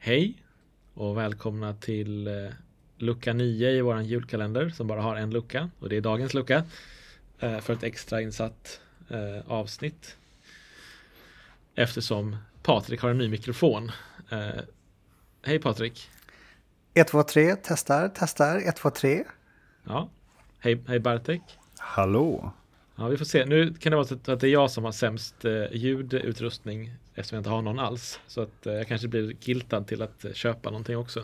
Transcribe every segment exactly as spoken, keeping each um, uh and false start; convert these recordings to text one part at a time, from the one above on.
Hej och välkomna till eh, lucka nio i våran julkalender som bara har en lucka, och det är dagens lucka eh, för ett extra insatt eh, avsnitt eftersom Patrik har en ny mikrofon. Eh, hej Patrik. ett, två, tre, testar, testar, ett, två, tre. Ja, hej, hej Bartek. Hallå. Ja, vi får se. Nu kan det vara så att det är jag som har sämst eh, ljudutrustning eftersom jag inte har någon alls. Så att eh, jag kanske blir giltad till att eh, köpa någonting också.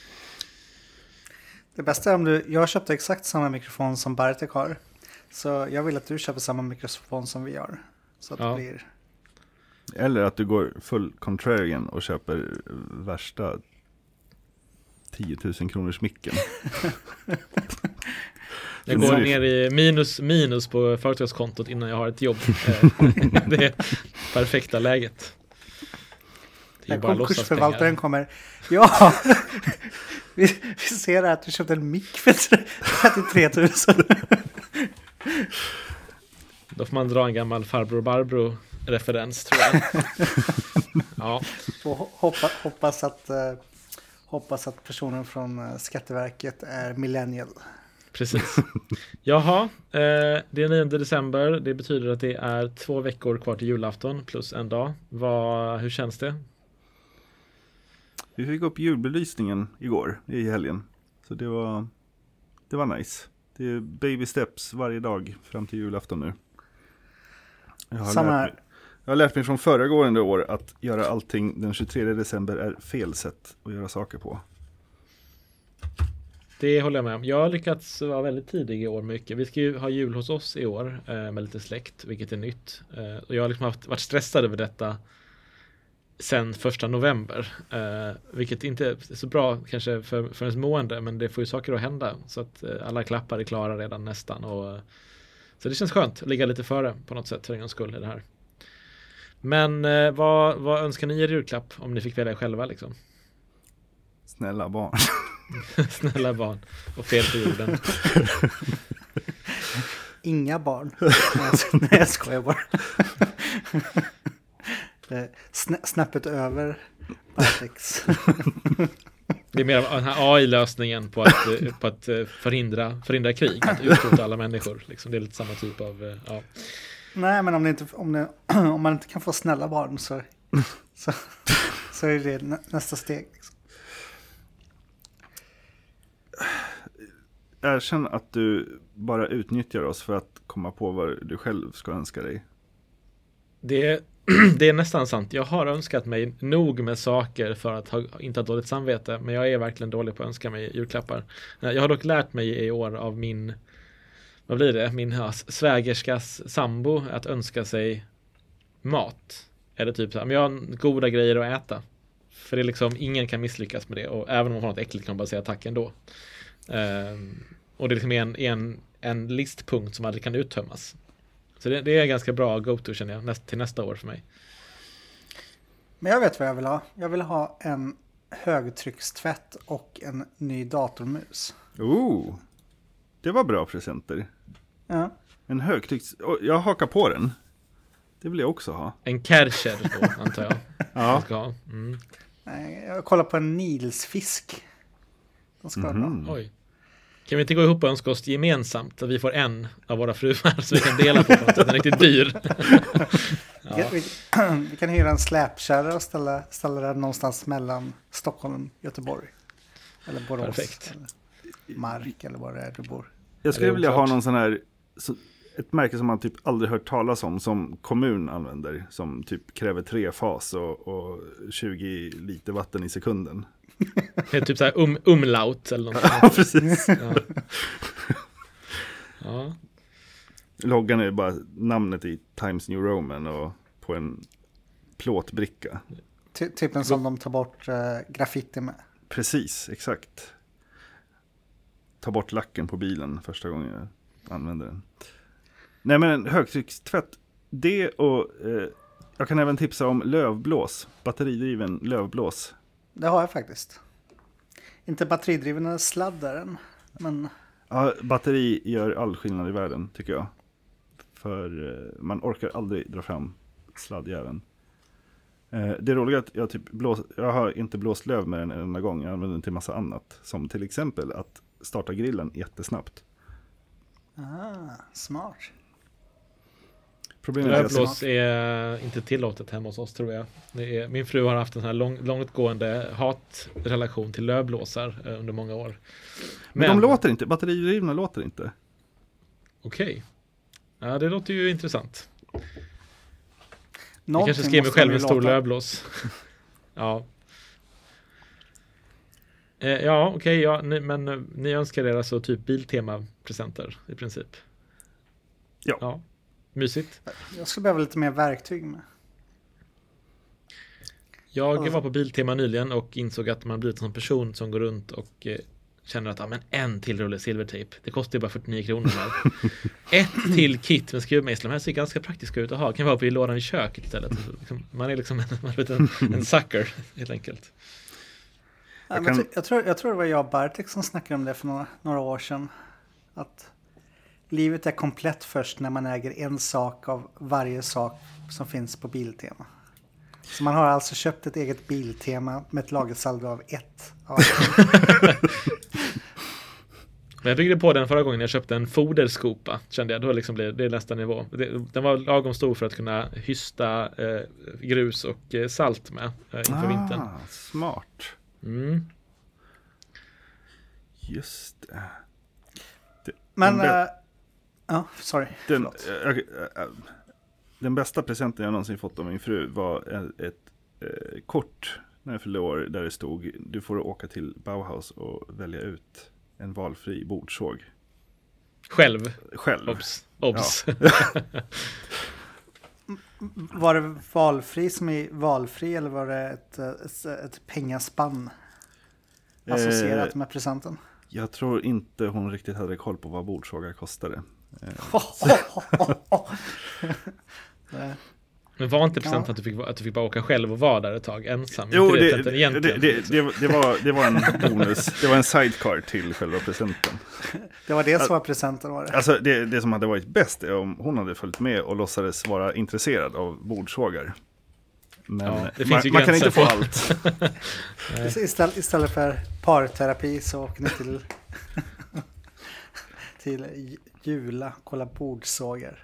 Det bästa är om du, jag köpte exakt samma mikrofon som Bartek har. Så jag vill att du köper samma mikrofon som vi har. Så att Ja. det blir... Eller att du går full contrarian och köper värsta tio tusen kronors micken. Jag går ner i minus, minus på företagskontot innan jag har ett jobb. Det är perfekta läget. Det är När bara konkursförvaltaren låtsaspengar. kommer. Ja, vi, vi ser att du köpte en mick för trettiotre tusen. Då får man dra en gammal farbror Barbro referens, tror jag. Ja, Och hoppa, hoppas, att, eh, hoppas att personen från eh, Skatteverket är millennial. precis. Jaha, eh, det är nionde december. Det betyder att det är två veckor kvar till julafton plus en dag. Vad, hur känns det? Vi fick upp julbelysningen igår i helgen. Så det var, det var nice. Det är baby steps varje dag fram till julafton nu. Jag har, Samma lärt mig, jag har lärt mig från föregående år att göra allting den tjugotredje december är fel sätt att göra saker på. Det håller jag med om. Jag har lyckats vara väldigt tidig i år mycket. Vi ska ju ha jul hos oss i år eh, med lite släkt, vilket är nytt. Eh, och jag har liksom haft, varit stressad över detta sen första november. Eh, vilket inte är så bra kanske för, för ens mående, men det får ju saker att hända. Så att eh, alla klappar är klara redan nästan. Och, så det känns skönt att ligga lite före på något sätt för en gångs skull i det här. Men eh, vad, vad önskar ni i julklapp om ni fick välja själva liksom? Snälla barn. Snälla barn och fred på jorden. Inga barn. Nej, jag skojar bara. Sna- snappet över Barteks. Det är mer av den här A I-lösningen på att, på att förhindra, förhindra krig, att utrota alla människor. Liksom, det är lite samma typ av... Ja. Nej, men om, det inte, om, det, om man inte kan få snälla barn så, så, så är det nä, nästa steg. Liksom. Jag känner att du bara utnyttjar oss för att komma på vad du själv ska önska dig. Det, är, det är nästan sant. Jag har önskat mig nog med saker för att ha, inte ha dåligt samvete, men jag är verkligen dålig på att önska mig julklappar. Jag har dock lärt mig i år av min, vad blir det? Min ja, svägerskas sambo att önska sig mat. Eller typ så här, men jag har goda grejer att äta. För det är liksom, ingen kan misslyckas med det. Och även om man har något äckligt kan man bara säga tack ändå. Um, och det är liksom en, en, en listpunkt som aldrig kan uttömmas. Så det, det är ganska bra go-to, känner jag, näst, till nästa år för mig. Men jag vet vad jag vill ha. Jag vill ha en högtryckstvätt och en ny datormus. Oh, det var bra presenter. Ja. En högtrycks... oh, jag hakar på den. Det vill jag också ha. En Kärcher då, antar jag. Ja. Jag ska ha. Mm. Nej, jag kollar på en Nilsfisk. De ska Mhm. ha. Oj. Kan vi inte gå ihop och önska oss gemensamt att vi får en av våra fruar så vi kan dela på något? Den är riktigt dyr. Vi, Ja. vi, vi kan hyra en släpkärra och ställa, ställa den någonstans mellan Stockholm och Göteborg. Eller Borås. Perfekt. Eller Mark eller vad det är du bor. Jag Är skulle det vilja oklart? ha någon sån här, så, ett märke som man typ aldrig hört talas om, som kommun använder, som typ kräver tre fas och, och tjugo liter vatten i sekunden. Det är typ så här um, umlaut eller något. Ja, precis. Ja. Ja. Loggan är bara namnet i Times New Roman och på en plåtbricka. Ty, typ en som de tar bort uh, graffiti med. Precis, exakt. Ta bort lacken på bilen första gången jag använder den. Nej, men en högtryckstvätt, det och eh, jag kan även tipsa om lövblås, batteridriven lövblås. Det har jag faktiskt. Inte batteridriven sladdaren, men... Ja, batteri gör all skillnad i världen, tycker jag. För eh, man orkar aldrig dra fram sladdjäveln. Eh, det är roligt att jag, typ blås, jag har inte blåst löv med den en enda gång. Jag använder den till massa annat. Som till exempel att starta grillen jättesnabbt. Ah, smart. Problemet är att Lövblås är inte tillåtet hemma hos oss, tror jag. Det är, min fru har haft en sån här lång, långtgående hatrelation till lövblåsar eh, under många år. Men, men de låter inte, batteridrivna låter inte. Okej. Okay. Ja, det låter ju intressant. Någonting jag kanske skriver själv en stor låta. lövblås. ja. Eh, ja, okej. Okay, ja, ni, men eh, ni önskar er alltså typ Biltema-presenter i princip? Ja. Ja. Mysigt. Jag skulle behöva lite mer verktyg med. Jag alltså. var på Biltema nyligen och insåg att man blivit en sån person som går runt och eh, känner att ah, men en till rulle silvertejp. Det kostar ju bara fyrtionio kronor här. Ett till kit med skruvmejslar. De här ser ganska praktiska ut att ha. Kan vara på i lådan i köket istället. Man är liksom en, man är en, en sucker helt enkelt. Jag, kan... jag, tror, jag tror det var jag och Bartek som snackade om det för några, några år sedan. Att livet är komplett först när man äger en sak av varje sak som finns på Biltema. Så man har alltså köpt ett eget Biltema med ett lagersaldo av ett. Av Men jag byggde på den förra gången jag köpte en foderskopa, kände jag. Då liksom blev det nästa nivå. Det, den var lagom stor för att kunna hysta eh, grus och eh, salt med eh, inför ah, vintern. Smart. Mm. Just det. det Men, den, uh, ja, sorry. Den, äh, äh, äh, den bästa presenten jag någonsin fått av min fru var ett, ett äh, kort när jag fyllde år där det stod: du får åka till Bauhaus och välja ut en valfri bordsåg. Själv? Själv. Obs. Obs. Ja. Var det valfri som är valfri eller var det ett, ett, ett pengaspann associerat med presenten? Jag tror inte hon riktigt hade koll på vad bordsågar kostade. Men var inte presenten att du fick, att du fick bara åka själv och vara där ett tag ensam? Jo, det, det, det, det, det, det, det, var, det var en bonus. Det var en sidecar till själva presenten. Det var det som var presenten, var det? Alltså det, det som hade varit bäst är om hon hade följt med och låtsades vara intresserad av bordsågar. Men ja, det man, finns man kan inte få på. allt. Istället, istället för parterapi så åker ni till till Jula, kolla bordsågar.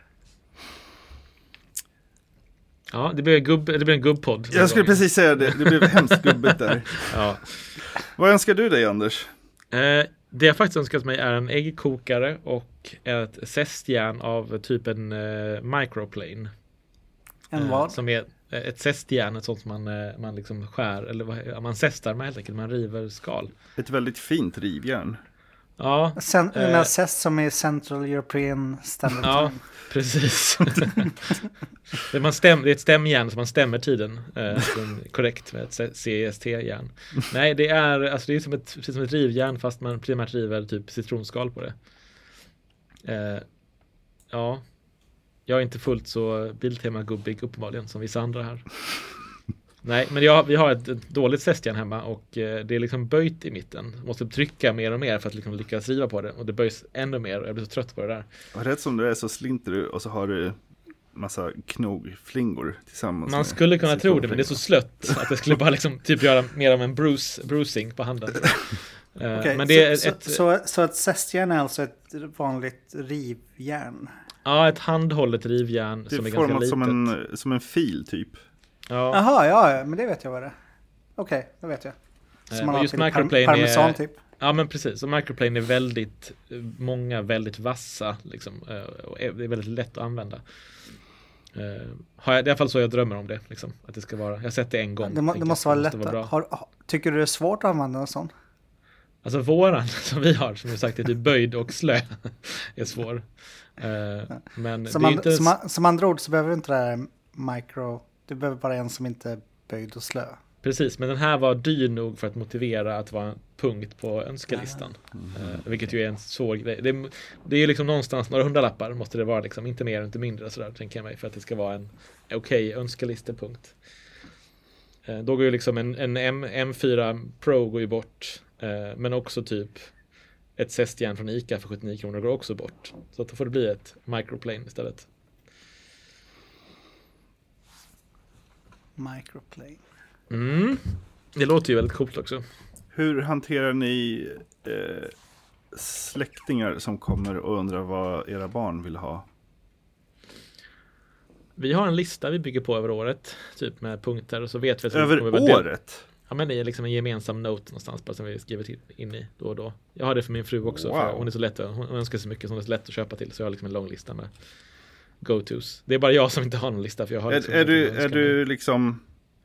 Ja, det blir, gubb, det blir en gubbpodd. Jag skulle gången. precis säga det. Det blev hemskt gubbigt där. Ja. Vad önskar du dig, Anders? Eh, det jag faktiskt önskat mig är en äggkokare och ett zestjärn av typ en eh, microplane. En vad? Eh, som är ett zestjärn, ett sånt som man, eh, man liksom skär, eller vad, man zestar med helt enkelt, man river skal. Ett väldigt fint rivjärn. Ja. Sen, eh, zest som är Central European Standard ja, Time. Precis. det, man stäm, det är ett stämjärn som man stämmer tiden eh, korrekt med ett C S T-järn. Nej, det är, alltså det är som ett, precis som ett rivjärn fast man primärt river typ citronskal på det. Eh, ja, jag är inte fullt så Biltema-gubbig uppenbarligen som vissa andra här. Nej, men jag, vi har ett, ett dåligt zestjärn hemma och eh, det är liksom böjt i mitten. Jag måste trycka mer och mer för att liksom lyckas riva på det. Och det böjs ännu mer och jag blir så trött på det där. Och rätt som det är så slinter du och så har du massa knogflingor tillsammans. Man skulle kunna tro det, men det är så slött att det skulle bara liksom typ göra mer av en bruce, bruising på handen. uh, okay, men det är så, ett, så, så, så ett zestjärn är alltså ett vanligt rivjärn? Ja, ett handhållet rivjärn som är ganska litet. Som en, som en fil typ. Ja. Jaha, ja, men det vet jag vad det är. Okej, okay, det vet jag. Som man uh, har just till microplane par- parmesan är, typ. Ja, men precis. Och microplane är väldigt, många väldigt vassa liksom, uh, och det är väldigt lätt att använda. Uh, har jag, det är i alla fall så jag drömmer om det liksom, att det ska vara, jag har sett det en gång. Det, må, det måste vara lätt. Vara har, tycker du det är svårt att använda en sån? Alltså våran som vi har, som jag sagt är typ böjd och slö, är svår. Uh, men som, det är and, inte... som, an, som andra ord så behöver du inte det här micro, du behöver bara en som inte är böjd och slö. Precis, men den här var dyr nog för att motivera att vara en punkt på önskelistan. Mm. Uh, vilket ju är en svår grej. Det, det är ju liksom någonstans några hundralappar måste det vara liksom, inte mer och inte mindre sådär, tänker jag mig, för att det ska vara en okej okay, önskelistepunkt. Uh, då går ju liksom en, en M, M fyra Pro går ju bort, uh, men också typ ett zestjärn från Ica för sjuttionio kronor går också bort. Så att då får det bli ett microplane istället. Microplane. Mm. Det låter ju väldigt coolt också. Hur hanterar ni eh, släktingar som kommer och undrar vad era barn vill ha? Vi har en lista vi bygger på över året, typ med punkter, och så vet vi att vi över kommer året? Ja, men det är liksom en gemensam note någonstans bara som vi skriver till, in i då och då. Jag har det för min fru också, wow. för hon är så lätt, hon önskar så mycket som är så lätt att köpa till, så jag har liksom en lång lista med go-tos. Det är bara jag som inte har någon lista, för jag har liksom Är, är du, är du liksom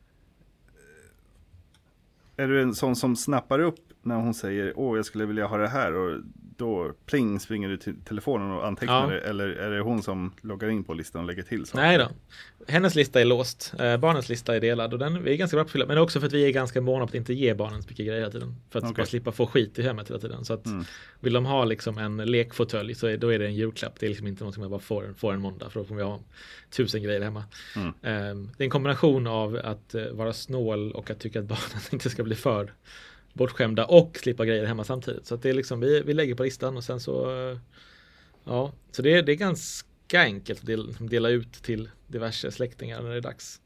är du en sån som snappar upp när hon säger åh jag skulle vilja ha det här, och då pling springer du till telefonen och antecknar Ja. det, eller är det hon som loggar in på listan och lägger till saker? Nej då. Hennes lista är låst. Eh, barnens lista är delad och den vi är ganska bra på att fylla. Men också för att vi är ganska måna på att inte ge barnen så mycket grejer hela tiden. För att Okay. bara slippa få skit i hemmet hela tiden. Så att Mm. vill de ha liksom en lekfåtölj så är, då är det en julklapp. Det är liksom inte något som jag bara får, får en måndag, för då kommer vi ha tusen grejer hemma. Mm. Eh, det är en kombination av att eh, vara snål och att tycka att barnen inte ska bli för bortskämda och slippa grejer hemma samtidigt. Så att det är liksom, vi, vi lägger på listan och sen så eh, ja, så det, det är ganska enkelt att dela, dela ut till diverse släktingar när det är dags.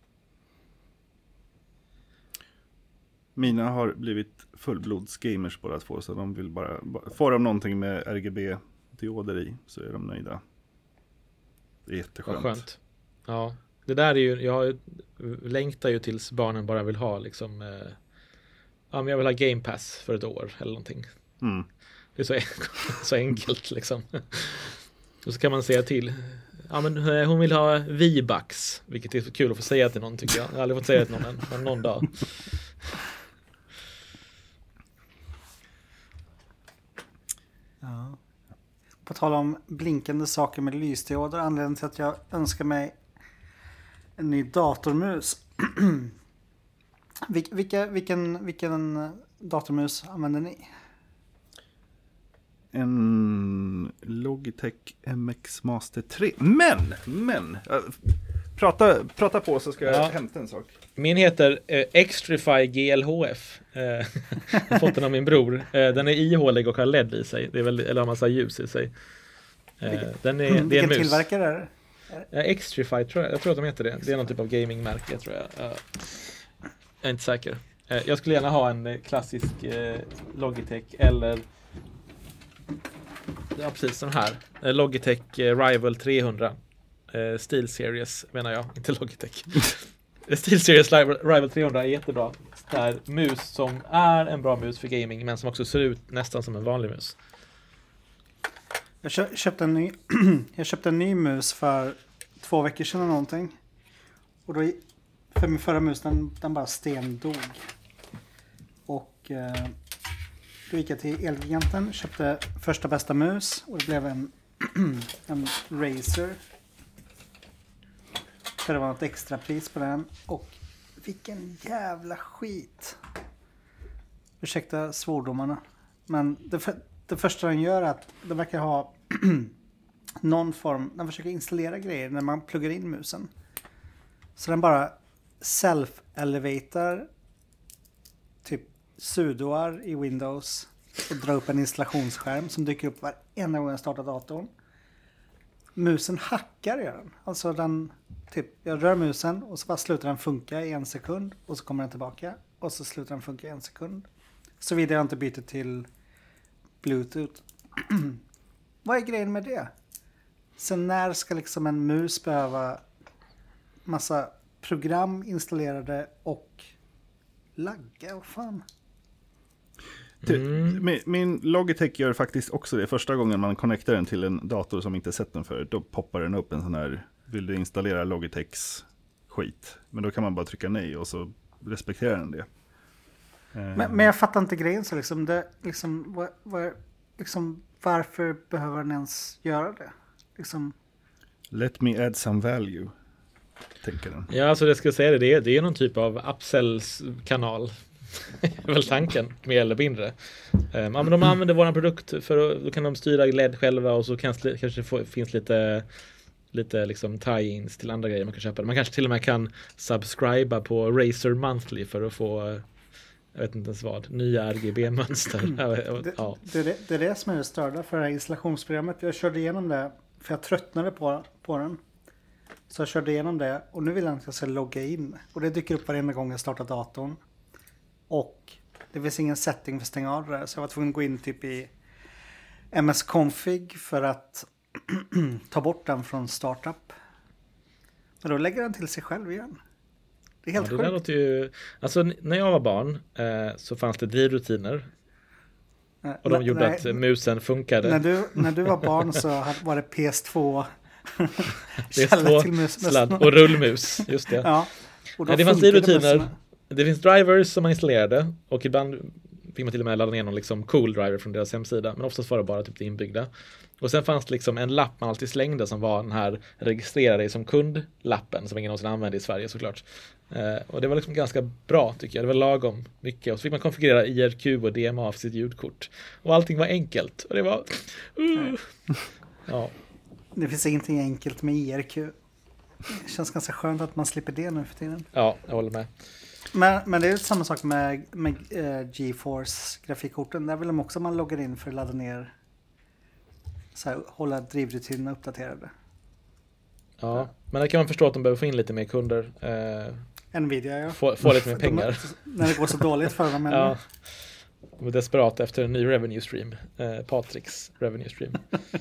Mina har blivit fullblodsgamers båda två, så de vill bara, får de någonting med R G B-dioder i så är de nöjda. Det är jätteskönt. Vad skönt. Ja, det där är ju, jag har ju, längtar ju tills barnen bara vill ha liksom, eh, ja men jag vill ha Game Pass för ett år eller någonting. Mm. Det är så, så enkelt liksom. Och så kan man säga till, ja men hon vill ha V-Bucks, vilket är så kul att få säga till någon tycker jag. Jag har aldrig fått säga det till någon än, men någon dag. Ja. På tal om blinkande saker med lysdioder, anledningen till att jag önskar mig en ny datormus. Vil- vilka, vilken, vilken datormus använder ni? En Logitech M X Master tre. Men, men äh, prata, prata på så ska jag Ja. hämta en sak. Min heter eh, Extrify G L H F. Eh, jag har fått den av min bror. Eh, den är ihålig och har L E D i sig. Det är väl, eller har massa ljus i sig. Eh, den är, det är en Vilken mus. tillverkare är det? Eh, Extrify tror jag. Jag tror att de heter det. Det är någon typ av gamingmärke tror jag. Eh, jag är inte säker. Eh, jag skulle gärna ha en eh, klassisk eh, Logitech eller ja precis den här. Eh, Logitech eh, Rival trehundra. Eh, Steel Series menar jag, inte Logitech. Steel Series Rival trehundra är jättebra. Det här mus som är en bra mus för gaming men som också ser ut nästan som en vanlig mus. Jag kö- köpte en ny jag köpte en ny mus för två veckor sedan eller någonting. Och då för min förra mus den, den bara stendog. Och eh, då gick jag till Elgiganten, köpte första bästa mus och det blev en en Razer. För det var något extra pris på den. Och vilken jävla skit. Ursäkta svordomarna. Men det, för, det första den gör är att den verkar ha någon form. Den försöker installera grejer när man pluggar in musen. Så den bara self-elevatar typ sudoar i Windows och drar upp en installationsskärm som dyker upp varenda gång jag startar datorn. Musen hackar gör den. Alltså den typ, jag rör musen och så bara slutar den funka i en sekund och så kommer den tillbaka och så slutar den funka i en sekund. Såvida jag inte byter till Bluetooth. Vad är grejen med det? Sen när ska liksom en mus behöva massa program installerade och lagga? Vad fan? Mm. Min, min Logitech gör faktiskt också det. Första gången man connectar den till en dator som inte sett den förut, då poppar den upp en sån här, vill du installera Logitechs skit? Men då kan man bara trycka nej och så respekterar den det. Men, men jag fattar inte grejen så liksom, det, liksom, vad, vad, liksom varför behöver den ens göra det? Liksom... Let me add some value, tänker den. Ja, alltså det ska jag säga det, det är, det är någon typ av upsells-kanal. Det är väl tanken, mer eller mindre. Um, ja, men de använder vår produkt för att, då kan de styra L E D själva och så kanske, kanske det får, finns lite lite liksom tie-ins till andra grejer man kan köpa. Man kanske till och med kan subscriba på Razer Monthly för att få, jag vet inte ens vad, nya R G B-mönster. det, ja. det, det, det är det som är det störda för det här installationsprogrammet. Jag körde igenom det för jag tröttnade på, på den. Så jag körde igenom det och nu vill han att jag ska logga in. Och det dyker upp varenda gång jag startar datorn. Och det finns ingen setting för att stänga av det. Så jag var tvungen att gå in typ i M S-config för att ta bort den från startup. Men då lägger den till sig själv igen. Det är helt ja, det sjukt. där låter ju... Alltså när jag var barn eh, så fanns det drivrutiner. Och de nej, gjorde nej, att musen funkade. När du, när du var barn så var det P S två. P S två sladd och rullmus. Just det. Ja, och då nej, det fanns funkade drivrutiner. mössorna. Det finns drivers som man installerade. Och ibland fick man till och med ladda ner någon liksom cool driver från deras hemsida. Men oftast var det bara typ det inbyggda. Och sen fanns det liksom en lapp man alltid slängde som var den här registrera dig som kund-lappen som ingen någonsin använde i Sverige såklart. Eh, och det var liksom ganska bra tycker jag. Det var lagom mycket. Och så fick man konfigurera I R Q och D M A för sitt ljudkort. Och allting var enkelt. Och det var... Uh. Ja. Det finns ingenting enkelt med I R Q. Det känns ganska skönt att man slipper det nu för tiden. Ja, jag håller med. Men, men det är samma sak med, med uh, GeForce grafikkorten. Där vill de också man loggar in för att ladda ner, så här, hålla drivrutinerna uppdaterade. Ja, men där kan man förstå att de behöver få in lite mer kunder. Eh, Nvidia, ja. Få, få lite mer pengar. De, när det går så dåligt för dem. Ja, de är desperat efter en ny revenue stream. Eh, Patricks revenue stream.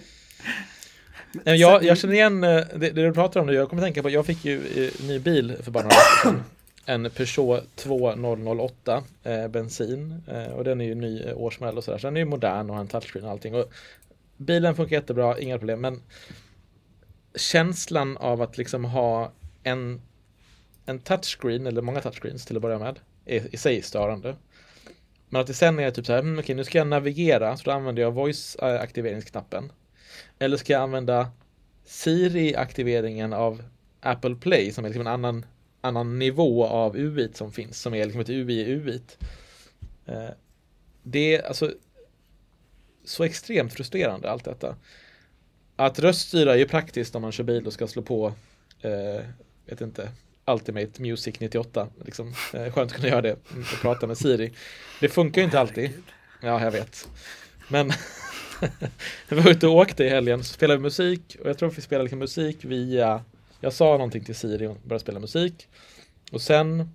jag, jag känner igen det, det du pratar om nu. Jag kommer tänka på, jag fick ju en ny bil för bara några år sedan. En Peugeot två noll noll åtta eh, bensin. Eh, och den är ju ny eh, årsmodell och sådär. Så den är ju modern och har en touchscreen och allting. Och bilen funkar jättebra, inga problem. Men känslan av att liksom ha en, en touchscreen, eller många touchscreens till att börja med, är i sig störande. Men att det sen är typ så här, mm, okej, nu ska jag navigera, så då använder jag voice-aktiveringsknappen. Eller ska jag använda Siri-aktiveringen av Apple Play, som är liksom en annan, annan nivå av U I som finns, som är liksom ett U I i U I. Eh, det är alltså så extremt frustrerande allt detta. Att röststyra är ju praktiskt om man kör bil och ska slå på eh, vet inte, Ultimate Music nittioåtta liksom. Eh, skönt att kunna göra det och prata med Siri. Det funkar ju inte alltid. Ja, jag vet. Men jag var ute och åkte i helgen, så spelade vi musik, och jag tror att vi spelade liksom musik via, jag sa någonting till Siri och började spela musik, och sen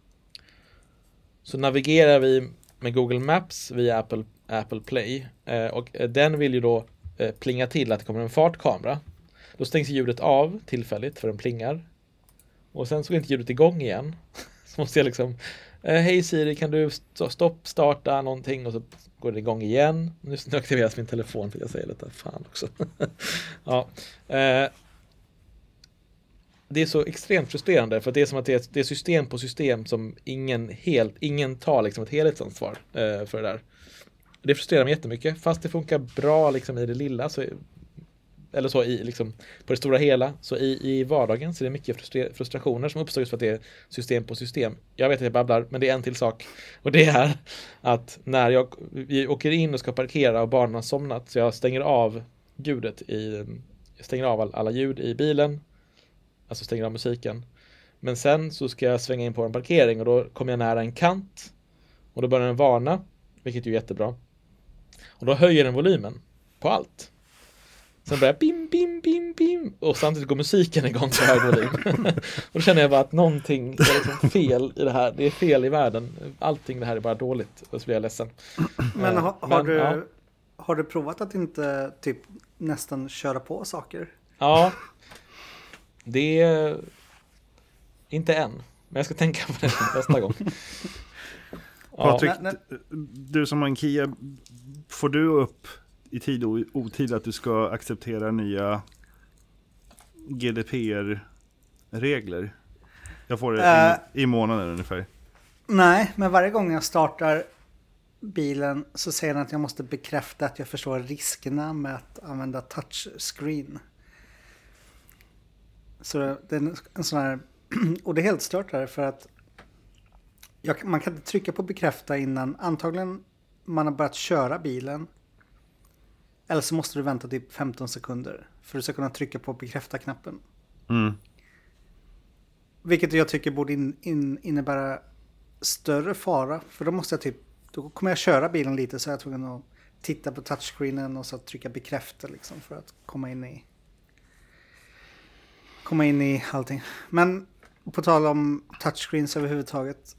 så navigerar vi med Google Maps via Apple, Apple Play, eh, och den vill ju då eh, plinga till att det kommer en fartkamera. Då stängs ljudet av tillfälligt för den plingar, och sen så går inte ljudet igång igen. Så måste jag liksom eh, hej Siri, kan du st- stopp starta någonting, och så går det igång igen. Nu, nu aktiveras min telefon för jag säger lite fan också. Ja. Eh, det är så extremt frustrerande, för det är som att det är, det är system på system som ingen helt ingen tar liksom ett helhetsansvar eh, för det där. Det frustrerar mig jättemycket, fast det funkar bra liksom i det lilla, så eller så i liksom på det stora hela, så i, i vardagen så är det mycket frustra- frustrationer som uppstår just för att det är system på system. Jag vet att jag babblar, men det är en till sak, och det är att när jag vi åker in och ska parkera och barnen har somnat, så jag stänger av ljudet i jag stänger av all, alla ljud i bilen, alltså stänger av musiken. Men sen så ska jag svänga in på en parkering, och då kommer jag nära en kant, och då börjar den varna, vilket är jättebra. Och då höjer den volymen på allt. Sen börjar bim, bim, bim, bim. Och samtidigt går musiken igång på hög volym. Och då känner jag bara att någonting är liksom fel i det här. Det är fel i världen. Allting det här är bara dåligt. Och så blir jag ledsen. Men har, har, Men, du, ja. har du provat att inte typ nästan köra på saker? Ja. Det är inte än. Men jag ska tänka på det nästa gång. Patrik, Ja. du som har en Kia, får du upp i tid och otid att du ska acceptera nya G D P R-regler? Jag får det uh, i, i månaden ungefär. Nej, men varje gång jag startar bilen så säger den att jag måste bekräfta att jag förstår riskerna med att använda touchscreen. Så det är en sån här, och det är helt stört där, för att jag, man kan inte trycka på bekräfta innan antagligen man har börjat köra bilen. Eller så måste du vänta typ femton sekunder för att du ska kunna trycka på bekräfta-knappen. Mm. Vilket jag tycker borde in, in, innebära större fara. För då måste jag typ, då kommer jag köra bilen lite, så är jag tvungen att titta på touchscreenen och så trycka bekräfta liksom för att komma in i. komma in i allting. Men på tal om touchscreens överhuvudtaget.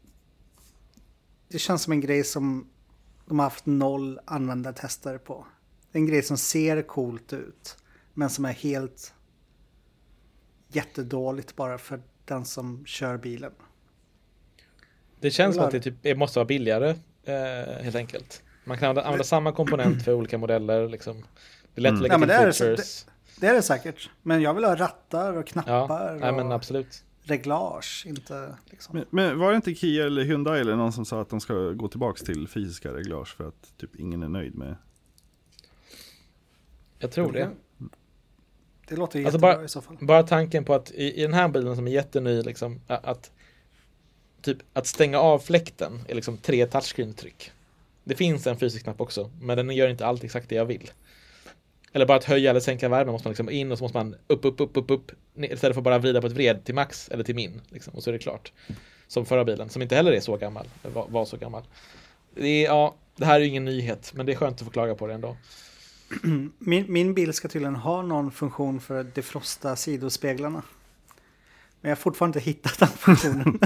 Det känns som en grej som de har haft noll användartester på. Det är en grej som ser coolt ut. Men som är helt jättedåligt bara för den som kör bilen. Det känns som att det typ måste vara billigare eh, helt enkelt. Man kan använda samma komponent för olika modeller. Liksom. Det är lätt att lägga mm. till ja, features. Det, det, det är det säkert. Men jag vill ha rattar och knappar. Ja, nej, men och absolut. reglage. Inte, liksom. men, men var det inte Kia eller Hyundai eller någon som sa att de ska gå tillbaka till fysiska reglage för att typ ingen är nöjd med? Jag tror det. Det låter alltså jättebra bara, i så fall. Bara tanken på att i, i den här bilen som är jätteny liksom, att typ att stänga av fläkten är liksom tre touchscreen-tryck. Det finns en fysisk knapp också, men den gör inte allt exakt det jag vill. Eller bara att höja eller sänka värmen måste man liksom in och så måste man upp, upp, upp, upp, upp istället för att bara vrida på ett vred till max eller till min. Liksom, och så är det klart. Som förra bilen, som inte heller är så gammal, var, var så gammal. Det, är, ja, det här är ju ingen nyhet, men det är skönt att få klaga på det ändå. Min, min bil ska tydligen ha någon funktion för att defrosta sidospeglarna. Men jag har fortfarande inte hittat den funktionen.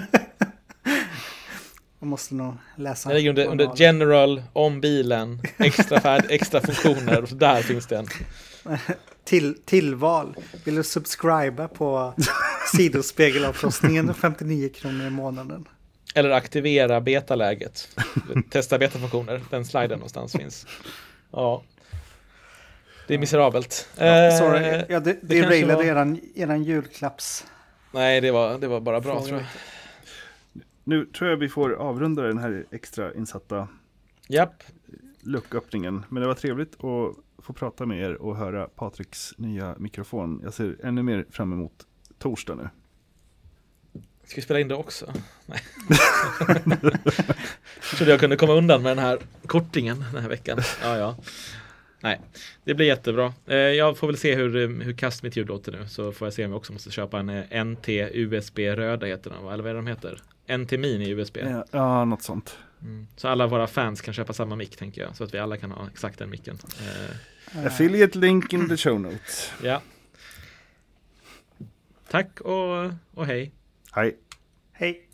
Jag måste nog läsa. Det ligger under, under general, om bilen, extra färd, extra funktioner. Och där finns det en. Till, tillval. Vill du subscriba på sidospegelavfrostningen femtionio kronor i månaden? Eller aktivera betaläget. Testa betafunktioner. Den sliden någonstans finns. Ja. Det är miserabelt. Ja, sorry. Ja, det det, det railade var... eran, eran julklapps. Nej, det var, det var bara bra tror jag. Nu tror jag vi får avrunda den här extra insatta Japp. lucköppningen. Men det var trevligt att få prata med er och höra Patriks nya mikrofon. Jag ser ännu mer fram emot torsdag nu. Ska vi spela in det också? Nej. Jag trodde jag kunde komma undan med den här kortingen den här veckan. Ja, ja. Nej, det blir jättebra. Jag får väl se hur, hur kast mitt ljud låter nu. Så får jag se om jag också måste köpa en N T U S B röda heter de, eller vad är de heter? N T Mini U S B. Ja, ja något sånt. Mm. Så alla våra fans kan köpa samma mick tänker jag. Så att vi alla kan ha exakt den micken. Uh. Affiliate link in the show notes. Ja. Tack och, och hej. Hej. Hej.